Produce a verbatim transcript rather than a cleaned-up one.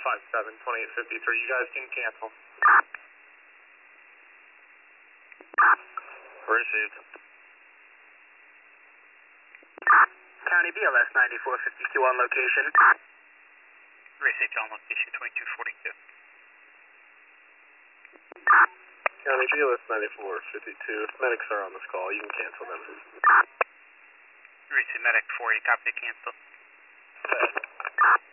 five seven, twenty-eight fifty-three. You guys can cancel. Received. County B L S ninety-four fifty-two on location. Received on location twenty-two forty-two. County B L S ninety-four fifty-two. If medics are on this call, you can cancel them. Received medic four, you copy to cancel. Okay.